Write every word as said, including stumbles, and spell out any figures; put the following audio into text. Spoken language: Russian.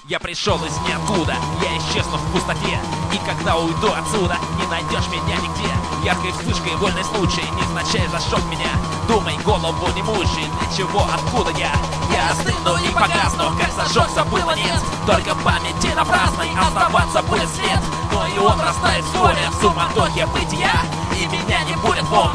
Я пришел из ниоткуда, я исчезну в пустоте. И когда уйду отсюда, не найдешь меня нигде. Яркой вспышкой вольный случай невзначай зажег меня. Думай, голову не мучай, для чего, откуда я? Я остыну и погасну, как зажегся было нет. Только памяти напрасной оставаться будет след. Но и он растает вскоре в суматохе бытия. И меня не будет более.